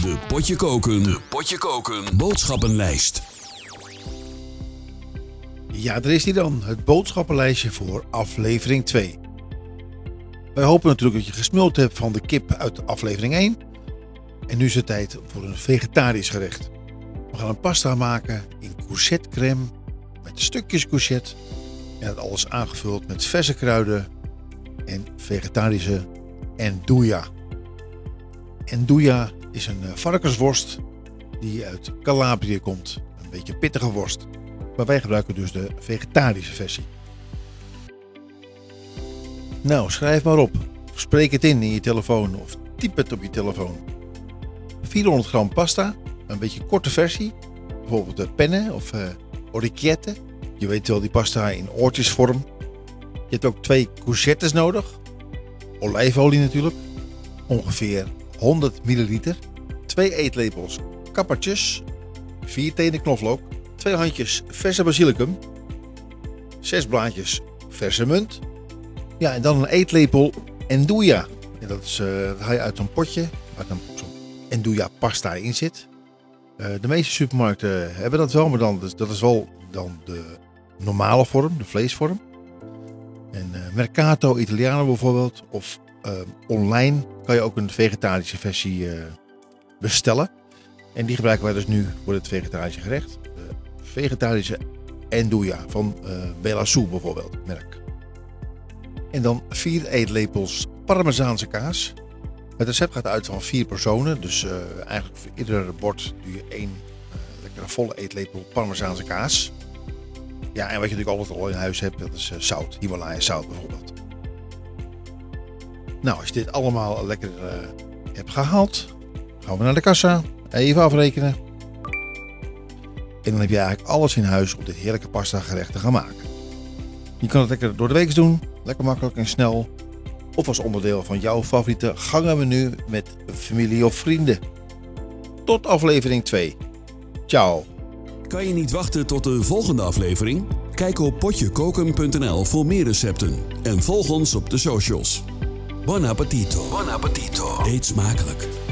De Potje Koken boodschappenlijst. Ja, er is hier dan, het boodschappenlijstje voor aflevering 2. Wij hopen natuurlijk dat je gesmuld hebt van de kip uit aflevering 1. En nu is het tijd voor een vegetarisch gerecht. We gaan een pasta maken in courgette crème met stukjes courgette. En dat alles aangevuld met verse kruiden en vegetarische andouja. Andouja is een varkensworst die uit Calabrië komt. Een beetje pittige worst. Maar wij gebruiken dus de vegetarische versie. Nou, schrijf maar op. Of spreek het in je telefoon of typ het op je telefoon. 400 gram pasta, een beetje korte versie. Bijvoorbeeld de penne of orecchiette. Je weet wel, die pasta in oortjesvorm. Je hebt ook 2 courgettes nodig. Olijfolie natuurlijk. Ongeveer 100 milliliter. 2 eetlepels kappertjes. 4 tenen knoflook. 2 handjes verse basilicum. 6 blaadjes verse munt. Ja, en dan een eetlepel andouja. En dat haal je uit een potje waar zo'n andouja pasta in zit. De meeste supermarkten hebben dat wel, maar dat is wel dan de normale vorm, de vleesvorm. En Mercato Italiano bijvoorbeeld, of online kan je ook een vegetarische versie bestellen. En die gebruiken wij dus nu voor het vegetarische gerecht. Vegetarische andouja van Bella Su bijvoorbeeld, merk. En dan 4 eetlepels Parmezaanse kaas. Het recept gaat uit van 4 personen. Dus eigenlijk voor ieder bord doe je 1 lekkere volle eetlepel Parmezaanse kaas. Ja, en wat je natuurlijk altijd al in huis hebt, dat is zout. Himalaya zout bijvoorbeeld. Nou, als je dit allemaal lekker hebt gehaald, gaan we naar de kassa. Even afrekenen. En dan heb je eigenlijk alles in huis om dit heerlijke pasta gerecht te gaan maken. Je kan het lekker door de week doen. Lekker makkelijk en snel. Of als onderdeel van jouw favoriete gangenmenu met familie of vrienden. Tot aflevering 2. Ciao. Kan je niet wachten tot de volgende aflevering? Kijk op potjekoken.nl voor meer recepten. En volg ons op de socials. Buon appetito. Eet smakelijk.